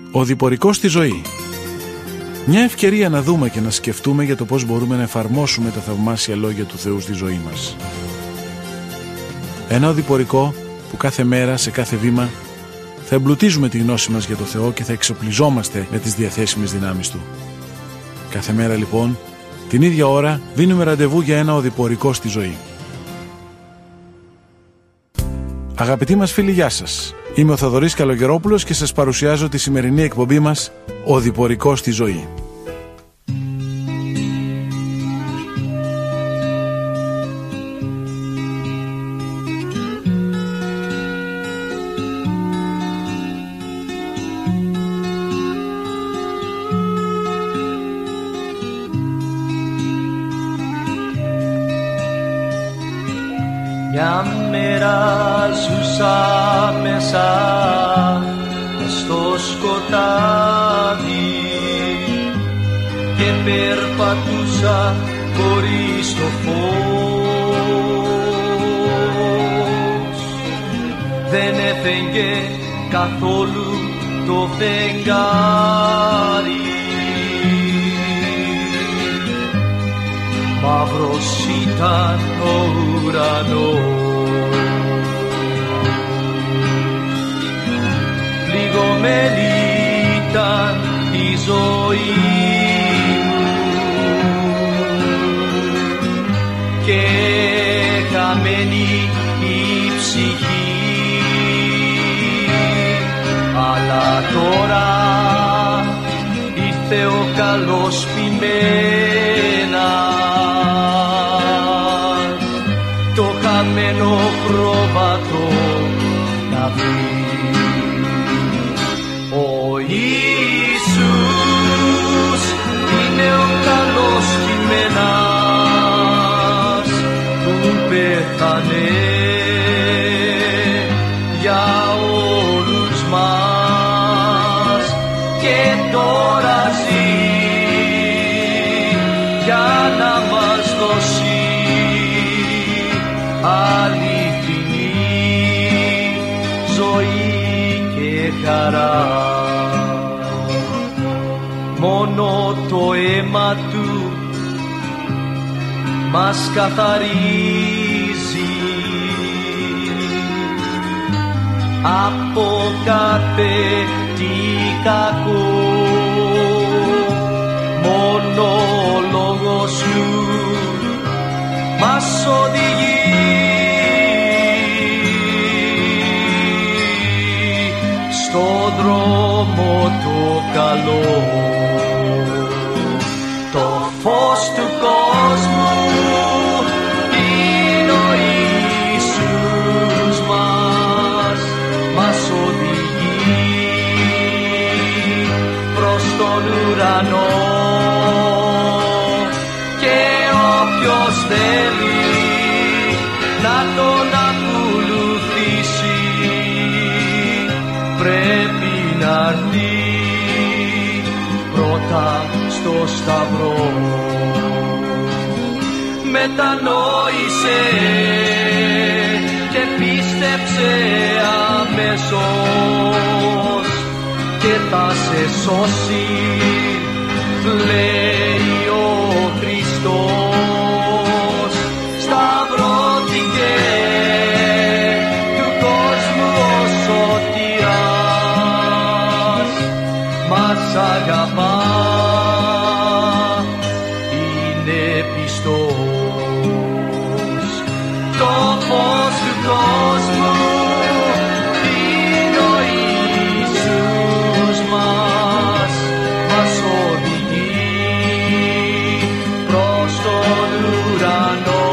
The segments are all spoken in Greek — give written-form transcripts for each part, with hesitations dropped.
Ο διπορικός στη ζωή. Μια ευκαιρία να δούμε και να σκεφτούμε για το πώς μπορούμε να εφαρμόσουμε τα θαυμάσια λόγια του Θεού στη ζωή μας. Ένα οδηπορικό που κάθε μέρα, σε κάθε βήμα, θα εμπλουτίζουμε τη γνώση μας για το Θεό και θα εξοπλιζόμαστε με τις διαθέσιμες δυνάμεις Του. Κάθε μέρα λοιπόν, την ίδια ώρα, δίνουμε ραντεβού για ένα οδηπορικό στη ζωή. Αγαπητοί μας φίλοι, γεια σας. Είμαι ο Θοδωρής Καλογερόπουλος και σας παρουσιάζω τη σημερινή εκπομπή μας «Οδηπορικό στη ζωή». Μια μέρα ζούσα μέσα στο σκοτάδι και περπατούσα χωρίς το φως. Δεν έφεγε καθόλου το φεγγάρι, μαύρος ήταν ο ουρανός. Πληγωμένη ήταν η ζωή μου και χαμένη η ψυχή, αλλά τώρα ήρθε ο καλός ποιμένας το χαμένο πρόβατο να βρει. Ο Ιησούς είναι ο καλός ποιμένας που πέθανε για όλους μας και τώρα ζει για να μας δώσει αληθινή ζωή και χαρά. Μόνο το αίμα του μας καθαρίζει από κάθε τι κακό. Μόνο ο λόγος του μας οδηγεί στο δρόμο το καλό. Το φως του κόσμου είναι ο Ιησούς μας οδηγεί προς τον ουρανό και όποιος θέλει να τον ακολουθήσει πρέπει να έρθει πρώτα στο σταυρό. Μετανόησε και πίστεψε αμέσως και θα σε σώσει, λέει ο Χριστός. Σταυρώθηκε του κόσμου ο σωτηράς, μας αγαπά, είναι πιστός. Το φως του κόσμου είναι ο Ιησούς μας οδηγεί προς τον ουρανό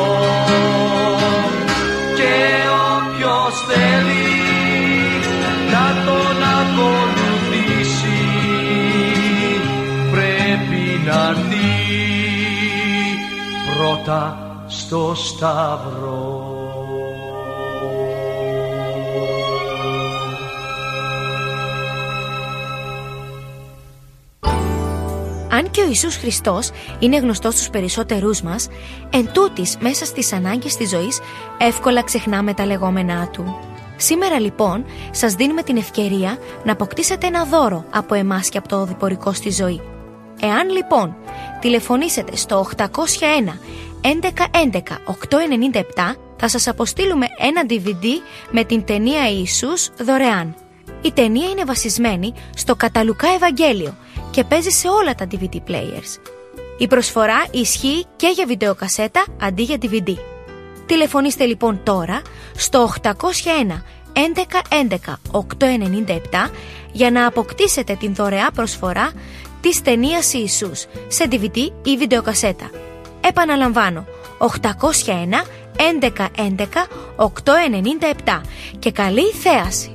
και όποιος θέλει να τον ακολουθήσει πρέπει να έρθει πρώτα στο σταυρό. Αν και ο Ιησούς Χριστός είναι γνωστός στους περισσότερούς μας, εν τούτοις μέσα στις ανάγκες της ζωής εύκολα ξεχνάμε τα λεγόμενά Του. Σήμερα λοιπόν σας δίνουμε την ευκαιρία να αποκτήσετε ένα δώρο από εμάς και από το Οδηπορικό στη Ζωή. Εάν λοιπόν τηλεφωνήσετε στο 801 1111 897, θα σας αποστείλουμε ένα DVD με την ταινία Ιησούς δωρεάν. Η ταινία είναι βασισμένη στο κατά Λουκά Ευαγγέλιο και παίζει σε όλα τα DVD players. Η προσφορά ισχύει και για βιντεοκασέτα αντί για DVD. Τηλεφωνήστε λοιπόν τώρα στο 801 1111 897 για να αποκτήσετε την δωρεά προσφορά της ταινίας Ιησούς σε DVD ή βιντεοκασέτα. Επαναλαμβάνω, 801 1111 897 και καλή θέαση!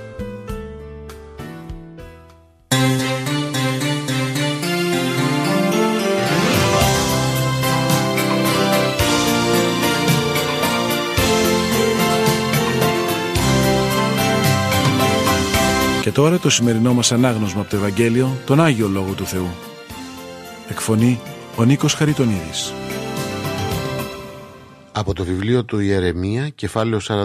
Και τώρα το σημερινό μας ανάγνωσμα από το Ευαγγέλιο, τον Άγιο Λόγο του Θεού. Εκφωνεί ο Νίκος Χαριτονίδης. Από το βιβλίο του Ιερεμία, κεφάλαιο 45.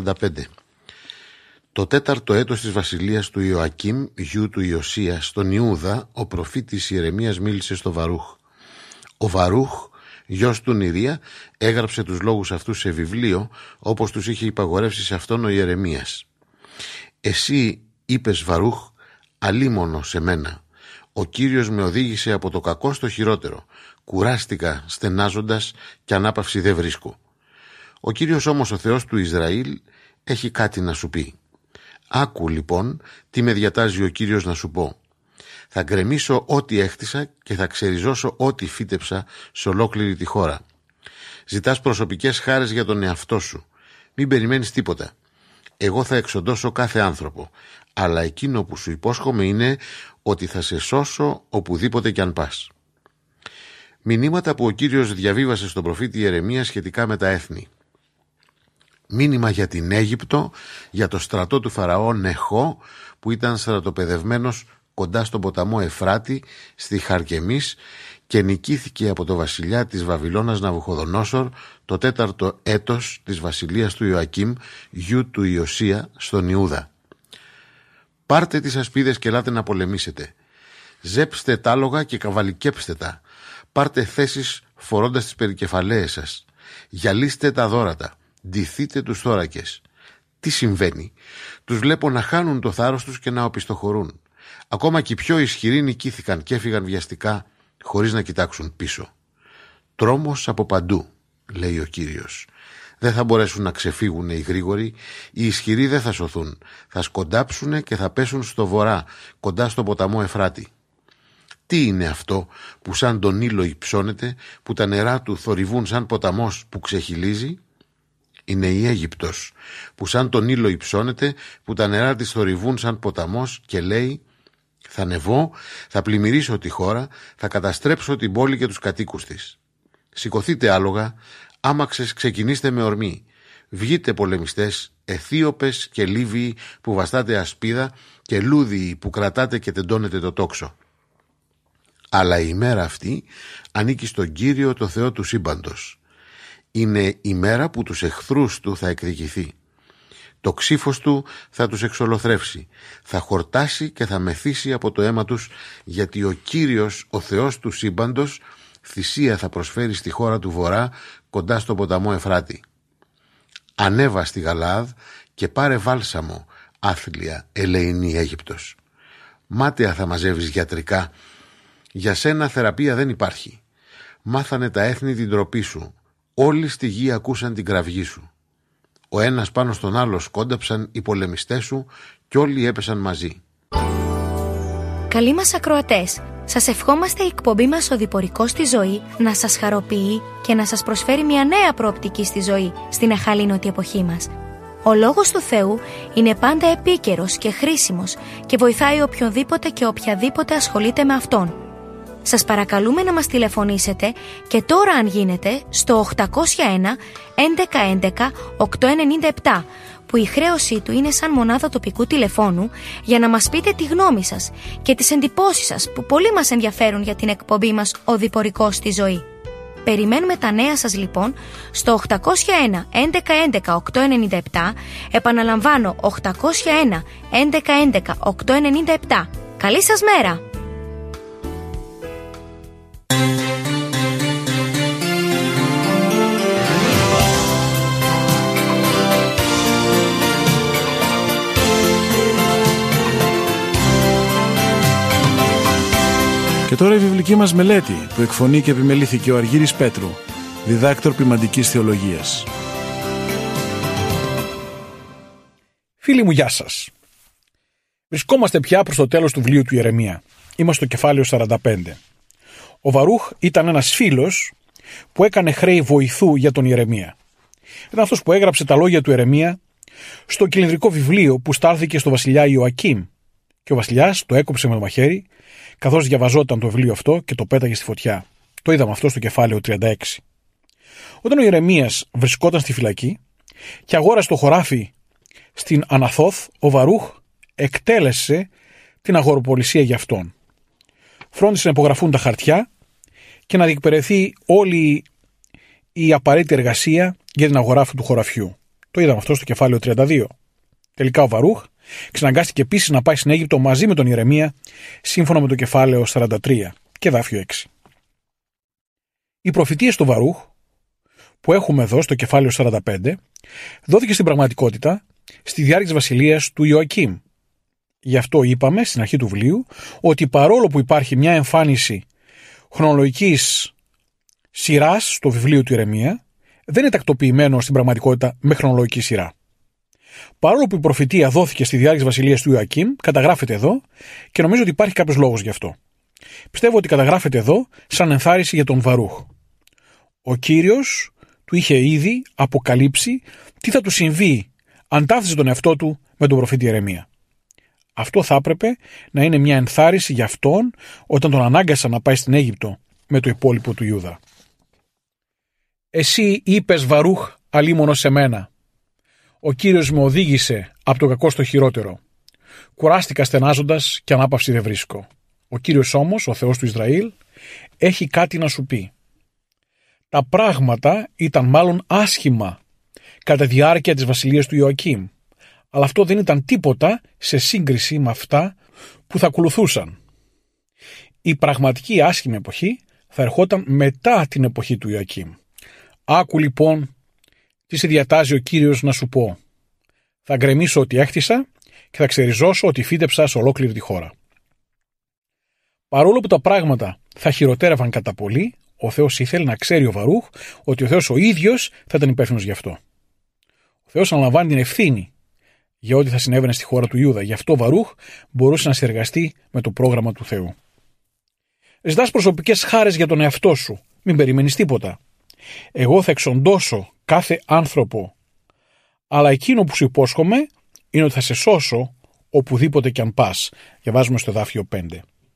Το 4ο έτος της βασιλείας του Ιωακήμ, γιου του Ιωσία, στον Ιούδα, ο προφήτης Ιερεμίας μίλησε στο Βαρούχ. Ο Βαρούχ, γιος του Νηρία, έγραψε τους λόγους αυτούς σε βιβλίο, όπως τους είχε υπαγορεύσει σε αυτόν ο Ιερεμίας. Εσύ είπες, Βαρούχ, αλίμονο σε μένα. Ο Κύριος με οδήγησε από το κακό στο χειρότερο. Κουράστηκα στενάζοντας και ανάπαυση δεν βρίσκω. Ο Κύριος όμως, ο Θεός του Ισραήλ, έχει κάτι να σου πει. Άκου λοιπόν τι με διατάζει ο Κύριος να σου πω. Θα γκρεμίσω ό,τι έχτισα και θα ξεριζώσω ό,τι φύτεψα σε ολόκληρη τη χώρα. Ζητάς προσωπικές χάρες για τον εαυτό σου. Μην περιμένεις τίποτα. Εγώ θα εξοντώσω κάθε άνθρωπο, αλλά εκείνο που σου υπόσχομαι είναι ότι θα σε σώσω οπουδήποτε κι αν πας. Μηνύματα που ο Κύριος διαβίβασε στον προφήτη Ιερεμία σχετικά με τα έθνη. Μήνυμα για την Αίγυπτο, για το στρατό του Φαραώ Νεχώ, που ήταν στρατοπεδευμένος κοντά στον ποταμό Εφράτη, στη Χαρκεμής, και νικήθηκε από το βασιλιά της Βαβυλώνας Ναβουχοδονόσορ το 4ο έτος της βασιλείας του Ιωακήμ, γιου του Ιωσία, στον Ιούδα. Πάρτε τις ασπίδες και ελάτε να πολεμήσετε. Ζέψτε τ' άλογα και καβαλικέψτε τα. Πάρτε θέσεις φορώντας τις περικεφαλαίες σας. Γυαλίστε τα δώρατα. Ντυθείτε τους θώρακες. Τι συμβαίνει? Τους βλέπω να χάνουν το θάρρος τους και να οπισθοχωρούν. Ακόμα και οι πιο ισχυροί νικήθηκαν και έφυγαν βιαστικά χωρίς να κοιτάξουν πίσω. Τρόμος από παντού, λέει ο Κύριος. Δεν θα μπορέσουν να ξεφύγουν οι γρήγοροι, οι ισχυροί δεν θα σωθούν. Θα σκοντάψουν και θα πέσουν στο βορρά, κοντά στο ποταμό Εφράτη. Τι είναι αυτό που σαν τον ήλο υψώνεται, που τα νερά του θορυβούν σαν ποταμός που ξεχυλίζει? Είναι η Αίγυπτος, που σαν τον ήλο υψώνεται, που τα νερά της θορυβούν σαν ποταμός και λέει: θα ανεβώ, θα πλημμυρίσω τη χώρα, θα καταστρέψω την πόλη και τους κατοίκους της. Σηκωθείτε άλογα, άμαξες ξεκινήστε με ορμή. Βγείτε πολεμιστές, Αιθίωπες και Λίβιοι που βαστάτε ασπίδα και Λούδιοι που κρατάτε και τεντώνετε το τόξο. Αλλά η μέρα αυτή ανήκει στον Κύριο, το Θεό του σύμπαντος. Είναι η μέρα που τους εχθρούς του θα εκδικηθεί. Το ξύφος του θα τους εξολοθρεύσει, θα χορτάσει και θα μεθύσει από το αίμα τους, γιατί ο Κύριος, ο Θεός του σύμπαντος, θυσία θα προσφέρει στη χώρα του Βορρά, κοντά στο ποταμό Εφράτη. Ανέβα στη Γαλαάδ και πάρε βάλσαμο, άθλια, ελεηνή Αίγυπτος. Μάταια θα μαζεύεις γιατρικά. Για σένα θεραπεία δεν υπάρχει. Μάθανε τα έθνη την ντροπή σου. Όλοι στη γη ακούσαν την κραυγή σου. Ο ένας πάνω στον άλλο σκόνταψαν οι πολεμιστές σου κι όλοι έπεσαν μαζί. Καλοί μας ακροατές, σας ευχόμαστε η εκπομπή μας Οδηπορικό στη Ζωή να σας χαροποιεί και να σας προσφέρει μια νέα προοπτική στη ζωή στην αχαλήνωτη εποχή μας. Ο Λόγος του Θεού είναι πάντα επίκαιρος και χρήσιμος και βοηθάει οποιονδήποτε και οποιαδήποτε ασχολείται με Αυτόν. Σας παρακαλούμε να μας τηλεφωνήσετε και τώρα αν γίνεται στο 801 1111 897 που η χρέωσή του είναι σαν μονάδα τοπικού τηλεφώνου για να μας πείτε τη γνώμη σας και τις εντυπώσεις σας που πολύ μας ενδιαφέρουν για την εκπομπή μας Οδηπορικό στη Ζωή. Περιμένουμε τα νέα σας λοιπόν στο 801 11 11 897. Επαναλαμβάνω, 801 11 11 897. Καλή σας μέρα! Και τώρα η βιβλική μας μελέτη που εκφωνεί και επιμελήθηκε ο Αργύρης Πέτρου, διδάκτορ ποιμαντικής θεολογίας. Φίλοι μου, γεια σας. Βρισκόμαστε πια προς το τέλος του βιβλίου του Ιερεμία. Είμαστε στο κεφάλαιο 45. Ο Βαρούχ ήταν ένας φίλος που έκανε χρέη βοηθού για τον Ιερεμία. Ήταν αυτός που έγραψε τα λόγια του Ιερεμία στο κυλινδρικό βιβλίο που στάλθηκε στο βασιλιά Ιωακήμ. Και ο βασιλιάς το έκοψε με το μαχαίρι, καθώς διαβαζόταν το βιβλίο αυτό και το πέταγε στη φωτιά. Το είδαμε αυτό στο κεφάλαιο 36. Όταν ο Ιερεμίας βρισκόταν στη φυλακή και αγόρασε το χωράφι στην Αναθόθ, ο Βαρούχ εκτέλεσε την αγοροπολισία για αυτόν. Φρόντισε να υπογραφούν τα χαρτιά και να διεκπαιρεθεί όλη η απαραίτητη εργασία για την αγορά αυτού του χωραφιού. Το είδαμε αυτό στο κεφάλαιο 32. Τελικά ο Βαρούχ ξαναγκάστηκε επίσης να πάει στην Αίγυπτο μαζί με τον Ιερεμία, σύμφωνα με το κεφάλαιο 43 και εδάφιο 6. Οι προφητείες του Βαρούχ που έχουμε εδώ στο κεφάλαιο 45 δόθηκε στην πραγματικότητα στη διάρκεια της βασιλείας του Ιωακήμ. Γι' αυτό είπαμε στην αρχή του βιβλίου ότι παρόλο που υπάρχει μια εμφάνιση χρονολογικής σειράς στο βιβλίο του Ιερεμία, δεν είναι τακτοποιημένο στην πραγματικότητα με χρονολογική σειρά. Παρόλο που η προφητεία δόθηκε στη διάρκεια της βασιλείας του Ιωακήμ, καταγράφεται εδώ και νομίζω ότι υπάρχει κάποιος λόγος γι' αυτό. Πιστεύω ότι καταγράφεται εδώ σαν ενθάρρυνση για τον Βαρούχ. Ο Κύριος του είχε ήδη αποκαλύψει τι θα του συμβεί αν ταύτιζε τον εαυτό του με τον προφήτη Ιερεμία. Αυτό θα έπρεπε να είναι μια ενθάρρυνση για αυτόν όταν τον ανάγκασαν να πάει στην Αίγυπτο με το υπόλοιπο του Ιούδα. «Εσύ είπες, Βαρούχ, αλίμονο σε μένα. Ο Κύριος με οδήγησε από το κακό στο χειρότερο. Κουράστηκα στενάζοντας και ανάπαυση δεν βρίσκω. Ο Κύριος όμως, ο Θεός του Ισραήλ, έχει κάτι να σου πει. Τα πράγματα ήταν μάλλον άσχημα κατά τη διάρκεια της βασιλείας του Ιωακήμ, αλλά αυτό δεν ήταν τίποτα σε σύγκριση με αυτά που θα ακολουθούσαν. Η πραγματική άσχημη εποχή θα ερχόταν μετά την εποχή του Ιωακήμ. Άκου λοιπόν τι σε διατάζει ο Κύριος να σου πω. Θα γκρεμίσω ό,τι έχτισα και θα ξεριζώσω ό,τι φύτεψα σε ολόκληρη τη χώρα. Παρόλο που τα πράγματα θα χειροτέρευαν κατά πολύ, ο Θεός ήθελε να ξέρει ο Βαρούχ ότι ο Θεός ο ίδιος θα ήταν υπεύθυνος γι' αυτό. Ο Θεός αναλαμβάνει την ευθύνη για ό,τι θα συνέβαινε στη χώρα του Ιούδα. Γι' αυτό ο Βαρούχ μπορούσε να συνεργαστεί με το πρόγραμμα του Θεού. Ζητάς προσωπικές χάρες για τον εαυτό σου. Μην περιμένεις τίποτα. Εγώ θα εξοντώσω κάθε άνθρωπο, αλλά εκείνο που σου υπόσχομαι είναι ότι θα σε σώσω οπουδήποτε κι αν πας. Διαβάζουμε στο εδάφιο 5.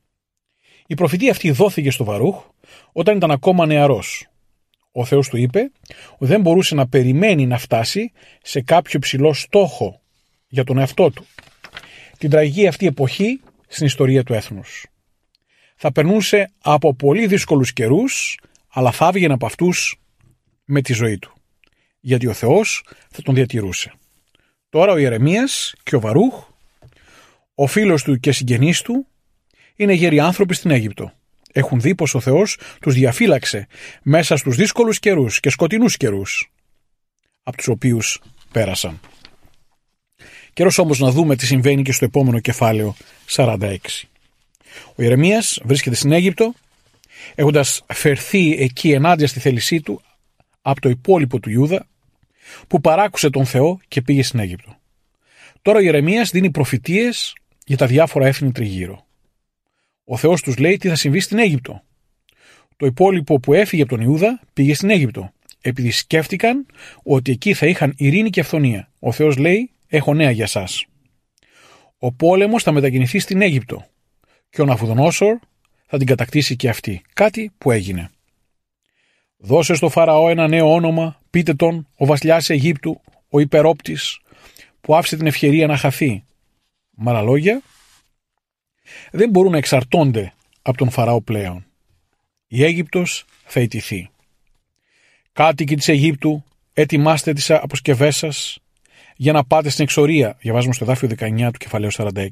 Η προφητεία αυτή δόθηκε στο Βαρούχ όταν ήταν ακόμα νεαρός. Ο Θεός του είπε ότι δεν μπορούσε να περιμένει να φτάσει σε κάποιο υψηλό στόχο για τον εαυτό του. Την τραγική αυτή εποχή στην ιστορία του έθνους. Θα περνούσε από πολύ δύσκολους καιρούς, αλλά θα έβγαινε από αυτούς με τη ζωή του. Γιατί ο Θεός θα τον διατηρούσε. Τώρα ο Ιερεμίας και ο Βαρούχ, ο φίλος του και συγγενής του, είναι γέροι άνθρωποι στην Αίγυπτο. Έχουν δει πως ο Θεός τους διαφύλαξε μέσα στους δύσκολους καιρούς και σκοτεινούς καιρούς από τους οποίους πέρασαν. Καιρός όμως να δούμε τι συμβαίνει και στο επόμενο κεφάλαιο 46. Ο Ιερεμίας βρίσκεται στην Αίγυπτο, έχοντας φερθεί εκεί ενάντια στη θέλησή του από το υπόλοιπο του Ιούδα, που παράκουσε τον Θεό και πήγε στην Αίγυπτο. Τώρα ο Ιερεμίας δίνει προφητείες για τα διάφορα έθνη τριγύρω. Ο Θεός τους λέει τι θα συμβεί στην Αίγυπτο. Το υπόλοιπο που έφυγε από τον Ιούδα πήγε στην Αίγυπτο, επειδή σκέφτηκαν ότι εκεί θα είχαν ειρήνη και αυθονία. Ο Θεός λέει: έχω νέα για σας. Ο πόλεμος θα μετακινηθεί στην Αίγυπτο και ο Ναβουχοδονόσορ θα την κατακτήσει και αυτή. Κάτι που έγινε. Δώσε στο Φαραώ ένα νέο όνομα, πείτε τον ο βασιλιάς Αιγύπτου, ο υπερόπτης, που άφησε την ευκαιρία να χαθεί. Με άλλα λόγια, δεν μπορούν να εξαρτώνται από τον Φαραώ πλέον. Η Αίγυπτος θα ιτηθεί. Κάτοικοι της Αιγύπτου, ετοιμάστε τις αποσκευές σας για να πάτε στην εξορία. Διαβάζουμε στο εδάφιο 19 του κεφαλαίου 46.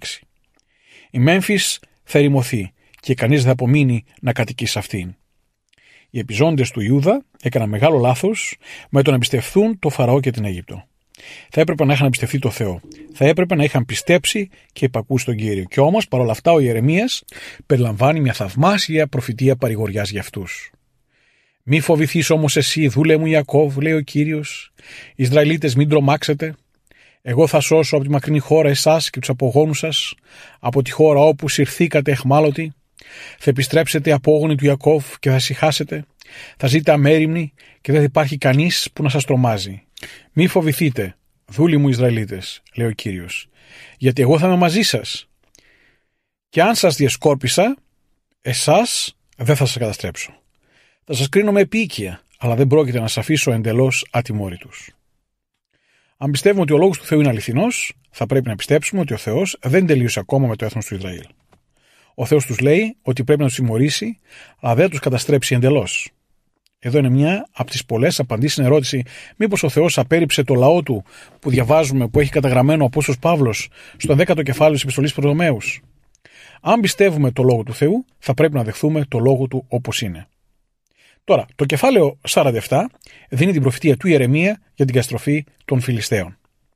Η Μέμφις θα ερημωθεί και κανείς δεν θα απομείνει να κατοικεί σε αυτήν. Οι επιζώντες του Ιούδα έκαναν μεγάλο λάθος με το να εμπιστευθούν το Φαραώ και την Αίγυπτο. Θα έπρεπε να είχαν εμπιστευτεί το Θεό. Θα έπρεπε να είχαν πιστέψει και υπακούσει τον Κύριο. Και όμως, παρόλα αυτά, ο Ιερεμίας περιλαμβάνει μια θαυμάσια προφητεία παρηγοριάς για αυτούς. Μη φοβηθείς όμως εσύ, δούλε μου Ιακώβ, λέει ο Κύριος. Ισραηλίτες, μην τρομάξετε. Εγώ θα σώσω από τη μακρινή χώρα εσάς και τους απογόνους σας, από τη χώρα όπου συρθήκατε εχμάλωτοι. Θα επιστρέψετε απόγονοι του Ιακώβ και θα ησυχάσετε. Θα ζείτε αμέριμνοι και δεν θα υπάρχει κανείς που να σας τρομάζει. Μη φοβηθείτε, δούλοι μου Ισραηλίτες, λέει ο Κύριος, γιατί εγώ θα είμαι μαζί σας. Και αν σας διεσκόρπισα, εσάς δεν θα σας καταστρέψω. Θα σας κρίνω με επίοικια, αλλά δεν πρόκειται να σας αφήσω εντελώς ατιμόρυτους. Αν πιστεύουμε ότι ο λόγος του Θεού είναι αληθινός, θα πρέπει να πιστέψουμε ότι ο Θεός δεν τελείωσε ακόμα με το έθνος του Ισραήλ. Ο Θεός τους λέει ότι πρέπει να τους τιμωρήσει, αλλά δεν τους καταστρέψει εντελώς. Εδώ είναι μια από τις πολλές απαντήσεις στην ερώτηση: μήπως ο Θεός απέρριψε το λαό του που διαβάζουμε, που έχει καταγραμμένο ο Απόστολος Παύλος στο 10ο κεφάλαιο της Επιστολής προς Ρωμαίους? Αν πιστεύουμε το λόγο του Θεού, θα πρέπει να δεχθούμε το λόγο του όπως είναι. Τώρα, το κεφάλαιο 47 δίνει την προφητεία του Ιερεμία για την καταστροφή των Φιλιστέων.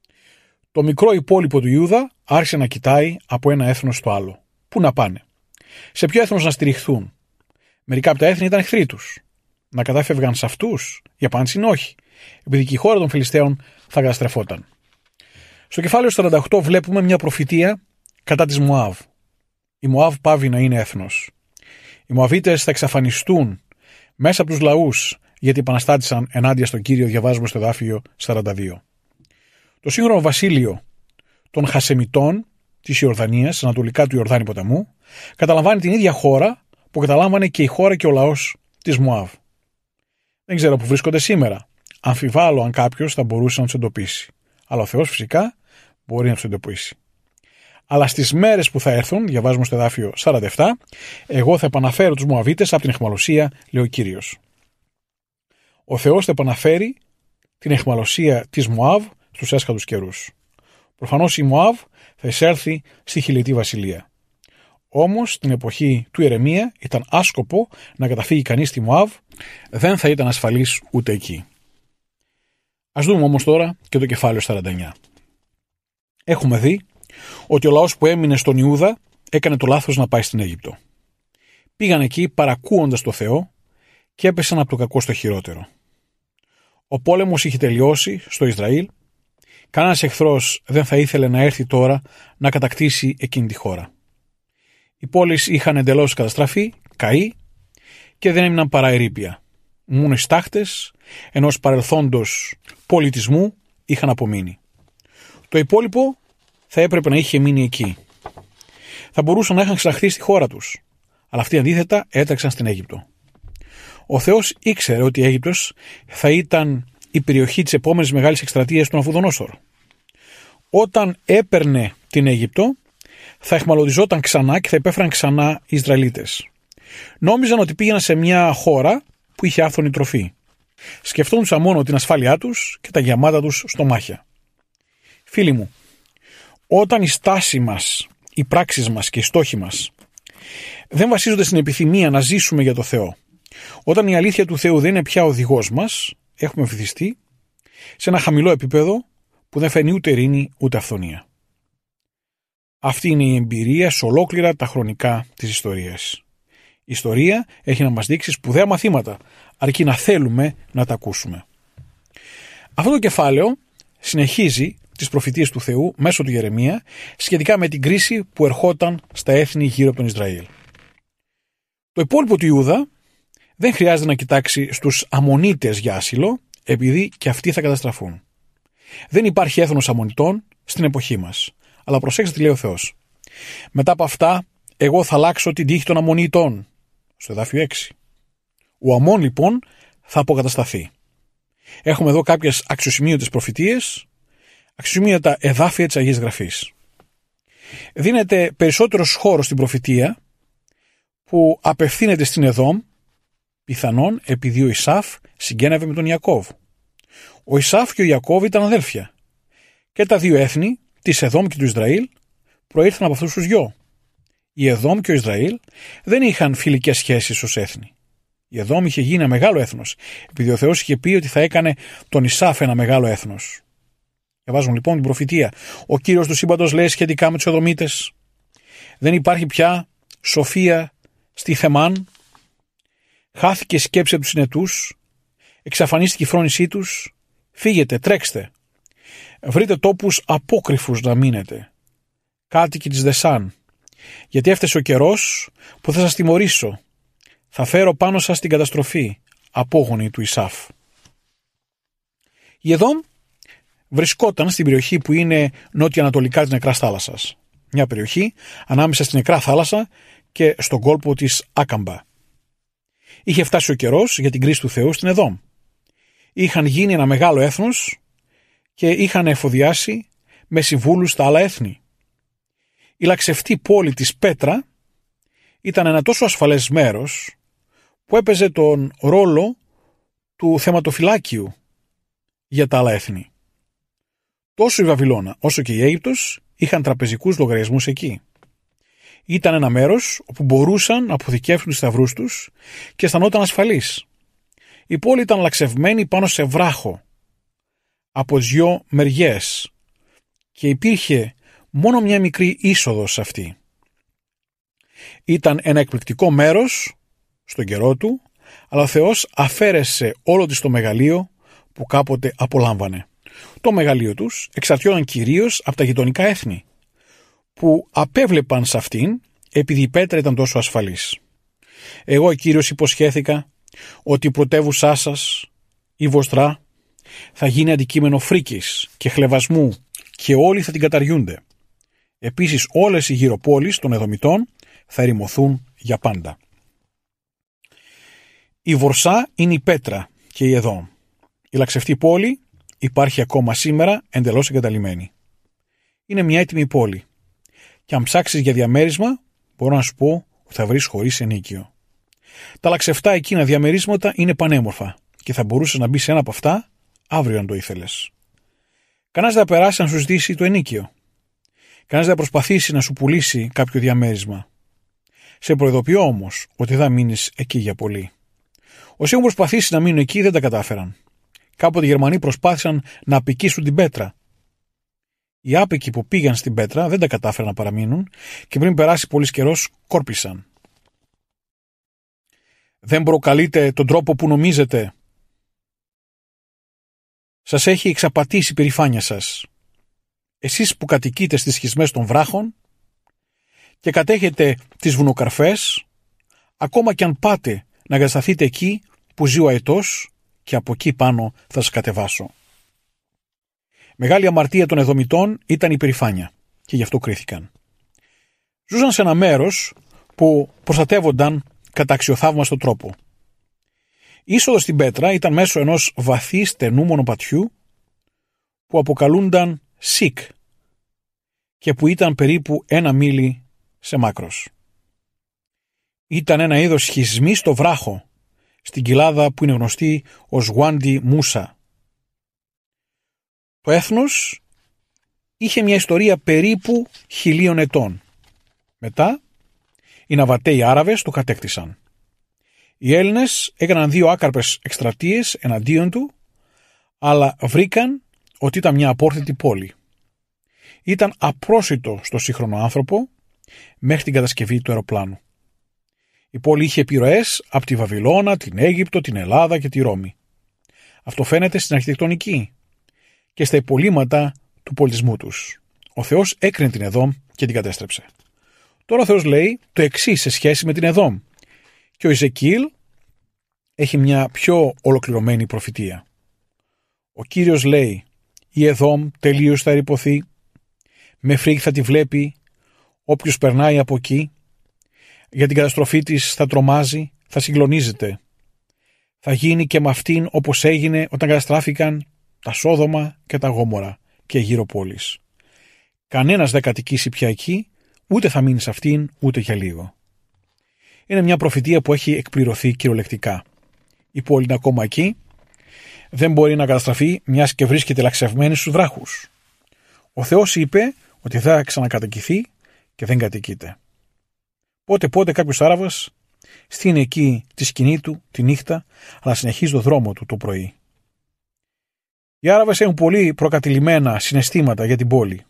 Το μικρό υπόλοιπο του Ιούδα άρχισε να κοιτάει από ένα έθνος στο άλλο. Πού να πάνε? Σε ποιο έθνος να στηριχθούν? Μερικά από τα έθνη ήταν εχθροί τους. Να κατάφευγαν σε αυτούς? Η απάντηση είναι όχι, επειδή και η χώρα των Φιλιστέων θα καταστρεφόταν. Στο κεφάλαιο 48 βλέπουμε μια προφητεία κατά της Μωάβ. Η Μωάβ πάβει να είναι έθνος. Οι Μωαβίτες θα εξαφανιστούν μέσα από τους λαούς, γιατί επαναστάτησαν ενάντια στον Κύριο, διαβάζουμε στο εδάφιο 42. Το σύγχρονο βασίλειο των Χασεμιτών της Ιορδανίας, ανατολικά του Ιορδάνη ποταμού, καταλαμβάνει την ίδια χώρα που καταλάμβανε και η χώρα και ο λαός της Μωάβ. Δεν ξέρω που βρίσκονται σήμερα. Αμφιβάλλω αν κάποιος θα μπορούσε να τους εντοπίσει. Αλλά ο Θεός φυσικά μπορεί να τους εντοπίσει. Αλλά στις μέρες που θα έρθουν, διαβάζουμε στο εδάφιο 47, εγώ θα επαναφέρω τους Μωαβίτες από την αιχμαλωσία, λέει ο Κύριος. Ο Θεός θα επαναφέρει την αιχμαλωσία της Μωάβ στους έσχατους καιρούς. Προφανώς η Μωάβ θα εισέλθει στη Χιλιτή βασιλεία. Όμως στην εποχή του Ιερεμία ήταν άσκοπο να καταφύγει κανείς στη Μωάβ, δεν θα ήταν ασφαλής ούτε εκεί. Ας δούμε όμως τώρα και το κεφάλαιο 49. Έχουμε δει ότι ο λαός που έμεινε στον Ιούδα έκανε το λάθος να πάει στην Αίγυπτο. Πήγαν εκεί παρακούοντας το Θεό και έπεσαν από το κακό στο χειρότερο. Ο πόλεμος είχε τελειώσει στο Ισραήλ, κανένας εχθρός δεν θα ήθελε να έρθει τώρα να κατακτήσει εκείνη τη χώρα. Οι πόλεις είχαν εντελώς καταστραφεί, καεί και δεν έμειναν παρά ερείπια. Μόνο οι στάχτες ενός παρελθόντος πολιτισμού είχαν απομείνει. Το υπόλοιπο θα έπρεπε να είχε μείνει εκεί. Θα μπορούσαν να είχαν εξαχθεί στη χώρα τους, αλλά αυτοί αντίθετα έτρεξαν στην Αίγυπτο. Ο Θεός ήξερε ότι η Αίγυπτος θα ήταν η περιοχή της επόμενης μεγάλης εκστρατείας του Ναβουδονόσορ. Όταν έπαιρνε την Αίγυπτο, θα εχμαλωτιζόταν ξανά και θα υπέφεραν ξανά οι Ισραηλίτες. Νόμιζαν ότι πήγαιναν σε μια χώρα που είχε άφθονη τροφή. Σκεφτόντουσαν μόνο την ασφάλειά τους και τα γεμάτα τους στομάχια. Φίλοι μου, όταν η στάση μας, οι πράξεις μας και οι στόχοι μας δεν βασίζονται στην επιθυμία να ζήσουμε για το Θεό, όταν η αλήθεια του Θεού δεν είναι πια οδηγός μας, έχουμε βυθιστεί σε ένα χαμηλό επίπεδο που δεν φέρνει ούτε ειρήνη ούτε αυθονία. Αυτή είναι η εμπειρία σε ολόκληρα τα χρονικά της ιστορίας. Η ιστορία έχει να μας δείξει σπουδαία μαθήματα, αρκεί να θέλουμε να τα ακούσουμε. Αυτό το κεφάλαιο συνεχίζει τις προφητείες του Θεού μέσω του Ιερεμία σχετικά με την κρίση που ερχόταν στα έθνη γύρω από τον Ισραήλ. Το υπόλοιπο του Ιούδα δεν χρειάζεται να κοιτάξει στους Αμμονίτες για άσυλο, επειδή και αυτοί θα καταστραφούν. Δεν υπάρχει έθνος Αμμονιτών στην εποχή μας. Αλλά προσέξτε τι λέει ο Θεός. Μετά από αυτά, εγώ θα αλλάξω την τύχη των Αμμονιτών. Στο εδάφιο 6. Ο Αμμών λοιπόν θα αποκατασταθεί. Έχουμε εδώ κάποιες αξιοσημείωτες προφητείες, αξιοσημείωτα εδάφια της Αγίας Γραφής. Δίνεται περισσότερος χώρος στην προφητεία που απευθύνεται στην Εδόμ Πιθανόν επειδή ο Ισάφ συγγένευε με τον Ιακώβ. Ο Ισάφ και ο Ιακώβ ήταν αδέλφια. Και τα δύο έθνη, της Εδόμ και του Ισραήλ, προήλθαν από αυτούς τους δυο. Η Εδόμ και ο Ισραήλ δεν είχαν φιλικές σχέσεις ως έθνη. Η Εδόμ είχε γίνει ένα μεγάλο έθνος, επειδή ο Θεός είχε πει ότι θα έκανε τον Ισάφ ένα μεγάλο έθνος. Διαβάζουμε λοιπόν την προφητεία. Ο Κύριος του σύμπαντος λέει σχετικά με τους Εδωμίτες: δεν υπάρχει πια σοφία στη Θεμάν, χάθηκε η σκέψη από τους συνετούς, εξαφανίστηκε η φρόνησή τους, φύγετε, τρέξτε, βρείτε τόπους απόκρυφους να μείνετε, κάτοικοι της Δεσάν, γιατί έφτασε ο καιρός που θα σας τιμωρήσω, θα φέρω πάνω σας την καταστροφή, απόγονοι του Ισάφ. Η Εδόμ βρισκόταν στην περιοχή που είναι νότια-ανατολικά της Νεκράς Θάλασσας, μια περιοχή ανάμεσα στην Νεκρά Θάλασσα και στον κόλπο της Άκαμπα. Είχε φτάσει ο καιρός για την κρίση του Θεού στην Εδόμ. Είχαν γίνει ένα μεγάλο έθνος και είχαν εφοδιάσει με συμβούλους στα άλλα έθνη. Η λαξευτή πόλη της Πέτρα ήταν ένα τόσο ασφαλές μέρος που έπαιζε τον ρόλο του θεματοφυλάκιου για τα άλλα έθνη. Τόσο η Βαβυλώνα όσο και η Αίγυπτος είχαν τραπεζικούς λογαριασμούς εκεί. Ήταν ένα μέρος όπου μπορούσαν να αποθηκεύσουν τους σταυρούς τους και αισθανόταν ασφαλείς. Η πόλη ήταν λαξευμένη πάνω σε βράχο από τις δυο μεριές και υπήρχε μόνο μια μικρή είσοδος σε αυτή. Ήταν ένα εκπληκτικό μέρος στον καιρό του, αλλά ο Θεός αφαίρεσε όλο της το μεγαλείο που κάποτε απολάμβανε. Το μεγαλείο τους εξαρτιόταν κυρίως από τα γειτονικά έθνη, που απέβλεπαν σε αυτήν επειδή η Πέτρα ήταν τόσο ασφαλής. Εγώ, Κύριος, υποσχέθηκα ότι η πρωτεύουσά σας, η Βοστρά, θα γίνει αντικείμενο φρίκης και χλευασμού και όλοι θα την καταριούνται. Επίσης όλες οι γύρω πόλεις των Εδωμιτών θα ερημωθούν για πάντα. Η Βορσά είναι η Πέτρα και η Εδόμ. Η λαξευτή πόλη υπάρχει ακόμα σήμερα εντελώς εγκαταλειμμένη. Είναι μια έτοιμη πόλη. Και αν ψάξεις για διαμέρισμα, μπορώ να σου πω ότι θα βρεις χωρίς ενίκιο. Τα λαξευτά εκείνα διαμερίσματα είναι πανέμορφα και θα μπορούσες να μπει σε ένα από αυτά αύριο αν το ήθελες. Κανένας δεν θα περάσει να σου ζητήσει το ενίκιο. Κανένας δεν θα προσπαθήσει να σου πουλήσει κάποιο διαμέρισμα. Σε προειδοποιώ όμως ότι θα μείνεις εκεί για πολύ. Όσοι έχουν προσπαθήσει να μείνουν εκεί δεν τα κατάφεραν. Κάποτε οι Γερμανοί προσπάθησαν να απικήσουν την Πέτρα. Οι άπικοι που πήγαν στην Πέτρα δεν τα κατάφεραν να παραμείνουν και πριν περάσει πολύς καιρός κόρπισαν. Δεν προκαλείτε τον τρόπο που νομίζετε. Σας έχει εξαπατήσει η περηφάνεια σας. Εσείς που κατοικείτε στις σχισμές των βράχων και κατέχετε τις βουνοκαρφές, ακόμα κι αν πάτε να εγκατασταθείτε εκεί που ζει ο αετός και από εκεί πάνω θα σας κατεβάσω. Μεγάλη αμαρτία των Εδωμιτών ήταν η περηφάνεια και γι' αυτό κρίθηκαν. Ζούσαν σε ένα μέρος που προστατεύονταν κατά αξιοθαύμαστο τρόπο. Η είσοδος στην Πέτρα ήταν μέσω ενός βαθύ στενού μονοπατιού που αποκαλούνταν Σικ και που ήταν περίπου 1 μίλι σε μάκρος. Ήταν ένα είδος σχισμής στο βράχο, στην κοιλάδα που είναι γνωστή ως Γουάντι Μούσα. Το έθνος είχε μια ιστορία περίπου 1000 ετών. Μετά, οι Ναβατέοι Άραβες το κατέκτησαν. Οι Έλληνες έκαναν 2 άκαρπες εκστρατείες εναντίον του, αλλά βρήκαν ότι ήταν μια απόρθητη πόλη. Ήταν απρόσιτο στο σύγχρονο άνθρωπο μέχρι την κατασκευή του αεροπλάνου. Η πόλη είχε επιρροές από τη Βαβυλώνα, την Αίγυπτο, την Ελλάδα και τη Ρώμη. Αυτό φαίνεται στην αρχιτεκτονική και στα υπολείμματα του πολιτισμού τους. Ο Θεός έκρινε την Εδόμ και την κατέστρεψε. Τώρα ο Θεός λέει το εξής σε σχέση με την Εδόμ και ο Ιζεκίηλ έχει μια πιο ολοκληρωμένη προφητεία. Ο Κύριος λέει η Εδόμ τελείως θα ερειπωθεί, με φρίκ θα τη βλέπει όποιος περνάει από εκεί, για την καταστροφή της θα τρομάζει, θα συγκλονίζεται. Θα γίνει και με αυτήν όπως έγινε όταν καταστράφηκαν τα Σόδομα και τα Γόμορα και γύρω πόλεις. Κανένας δεν κατοικήσει πια εκεί, ούτε θα μείνει σε αυτήν ούτε για λίγο. Είναι μια προφητεία που έχει εκπληρωθεί κυριολεκτικά. Η πόλη είναι ακόμα εκεί. Δεν μπορεί να καταστραφεί, μιας και βρίσκεται λαξευμένη στους βράχους. Ο Θεός είπε ότι θα ξανακατοικηθεί και δεν κατοικείται. Πότε κάποιος Άραβας στείνει εκεί τη σκηνή του τη νύχτα, αλλά συνεχίζει το δρόμο του το πρωί. Οι Άραβες έχουν πολύ προκατηλημένα συναισθήματα για την πόλη.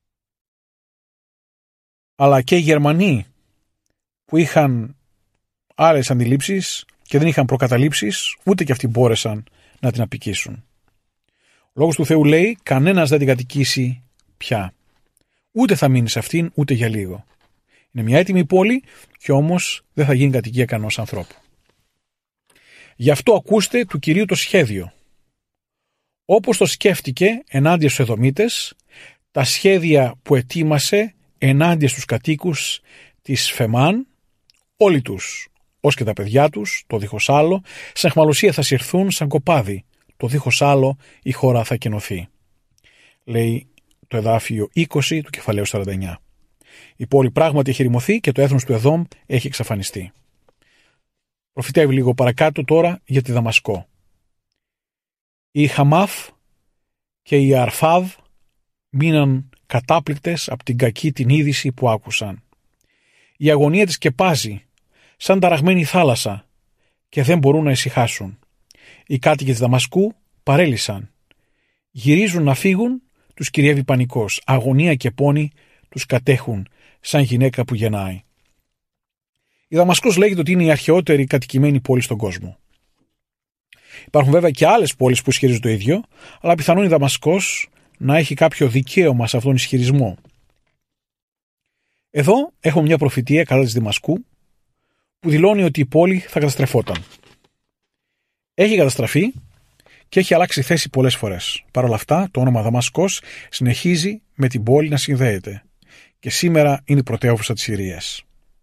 Αλλά και οι Γερμανοί που είχαν άλλες αντιλήψεις και δεν είχαν προκαταλήψεις, ούτε και αυτοί μπόρεσαν να την απικήσουν. Ο λόγος του Θεού λέει, κανένας δεν την κατοικήσει πια. Ούτε θα μείνει σε αυτήν, ούτε για λίγο. Είναι μια έτοιμη πόλη και όμως δεν θα γίνει κατοικία κανός ανθρώπου. Γι' αυτό ακούστε του Κυρίου το σχέδιο. Όπως το σκέφτηκε ενάντια στους Εδωμίτες, τα σχέδια που ετοίμασε ενάντια στους κατοίκους της Φεμάν, όλοι τους, ως και τα παιδιά τους, το δίχως άλλο, σαν αιχμαλωσία θα συρθούν σαν κοπάδι, το δίχως άλλο η χώρα θα κενωθεί. Λέει το εδάφιο 20 του κεφαλαίου 49. Η πόλη πράγματι έχει ρημωθεί και το έθνος του Εδόμ έχει εξαφανιστεί. Προφητεύει λίγο παρακάτω τώρα για τη Δαμασκό. Οι Χαμάφ και οι Αρφάδ μείναν κατάπληκτες από την κακή την είδηση που άκουσαν. Η αγωνία της κεπάζει σαν ταραγμένη θάλασσα και δεν μπορούν να ησυχάσουν. Οι κάτοικοι της Δαμασκού παρέλυσαν. Γυρίζουν να φύγουν, τους κυριεύει πανικός. Αγωνία και πόνη τους κατέχουν σαν γυναίκα που γεννάει. Η Δαμασκός λέγεται ότι είναι η αρχαιότερη κατοικημένη πόλη στον κόσμο. Υπάρχουν βέβαια και άλλες πόλεις που ισχυρίζουν το ίδιο, αλλά πιθανόν η Δαμασκός να έχει κάποιο δικαίωμα σε αυτόν τον ισχυρισμό. Εδώ έχουμε μια προφητεία κατά της Δαμασκού που δηλώνει ότι η πόλη θα καταστρεφόταν. Έχει καταστραφεί και έχει αλλάξει θέση πολλές φορές. Παρ' όλα αυτά, το όνομα Δαμασκός συνεχίζει με την πόλη να συνδέεται και σήμερα είναι η πρωτεύουσα της Συρίας.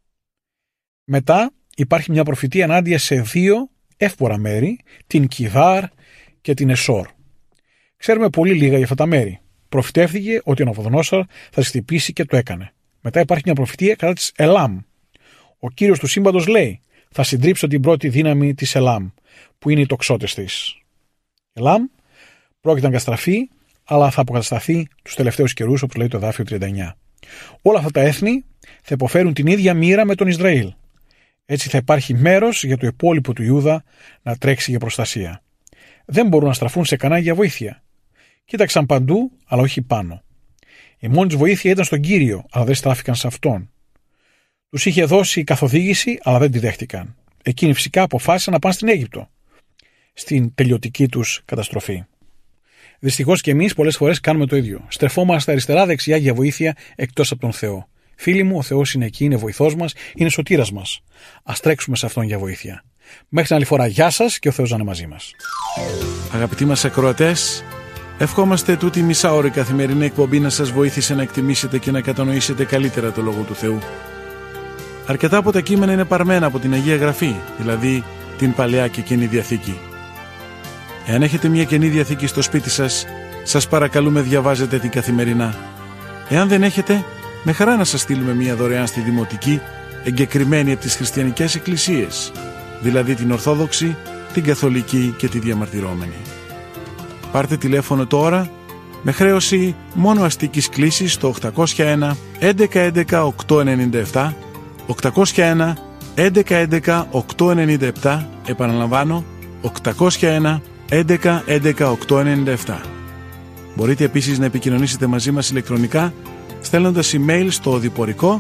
Μετά υπάρχει μια προφητεία ενάντια σε δύο εύπορα μέρη, την Κιδάρ και την Εσόρ. Ξέρουμε πολύ λίγα για αυτά τα μέρη. Προφητεύθηκε ότι ο Ναβουχοδονόσορ θα τις χτυπήσει και το έκανε. Μετά υπάρχει μια προφητεία κατά της Ελάμ. Ο κύριος του σύμπαντος λέει: θα συντρίψω την πρώτη δύναμη της Ελάμ, που είναι οι τοξότες της. Ελάμ πρόκειται να καταστραφεί, αλλά θα αποκατασταθεί τους τελευταίους καιρούς, όπως λέει το εδάφιο 39. Όλα αυτά τα έθνη θα υποφέρουν την ίδια μοίρα με τον Ισραήλ. Έτσι θα υπάρχει μέρος για το υπόλοιπο του Ιούδα να τρέξει για προστασία. Δεν μπορούν να στραφούν σε κανένα για βοήθεια. Κοίταξαν παντού, αλλά όχι πάνω. Η μόνη τους βοήθεια ήταν στον Κύριο, αλλά δεν στράφηκαν σε αυτόν. Τους είχε δώσει καθοδήγηση, αλλά δεν τη δέχτηκαν. Εκείνοι φυσικά αποφάσισαν να πάνε στην Αίγυπτο, στην τελειωτική τους καταστροφή. Δυστυχώς και εμείς πολλές φορές κάνουμε το ίδιο. Στρεφόμαστε αριστερά-δεξιά για βοήθεια εκτός από τον Θεό. Φίλοι μου, ο Θεός είναι εκεί, είναι βοηθός μας, είναι σωτήρας μας. Ας τρέξουμε σε αυτόν για βοήθεια. Μέχρι την άλλη φορά, γεια σας και ο Θεός να είναι μαζί μας. Αγαπητοί μας ακροατές, ευχόμαστε τούτη μισάωρη καθημερινή εκπομπή να σας βοήθησε να εκτιμήσετε και να κατανοήσετε καλύτερα το Λόγο του Θεού. Αρκετά από τα κείμενα είναι παρμένα από την Αγία Γραφή, δηλαδή την Παλαιά και Καινή Διαθήκη. Εάν έχετε μια Καινή Διαθήκη στο σπίτι σας, σας παρακαλούμε διαβάζετε την καθημερινά. Εάν δεν έχετε, με χαρά να σας στείλουμε μια δωρεάν στη Δημοτική, εγκεκριμένη από τις χριστιανικές εκκλησίες, δηλαδή την Ορθόδοξη, την Καθολική και τη Διαμαρτυρόμενη. Πάρτε τηλέφωνο τώρα με χρέωση μόνο αστικής κλήσης στο 801 1111 897, 801 1111 897, επαναλαμβάνω 801 1111 897. Μπορείτε επίσης να επικοινωνήσετε μαζί μας ηλεκτρονικά στέλνοντας email στο οδηπορικό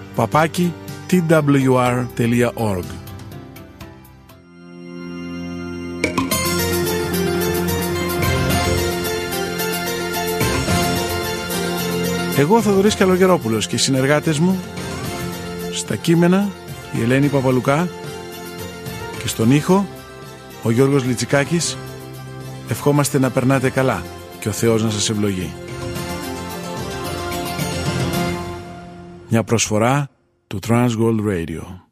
@twr.org. Εγώ, Θοδωρής Καλογερόπουλος, και οι συνεργάτες μου στα κείμενα η Ελένη Παπαλουκά και στον ήχο ο Γιώργος Λιτσικάκης, ευχόμαστε να περνάτε καλά και ο Θεός να σας ευλογεί. Μια προσφορά του Transworld Radio.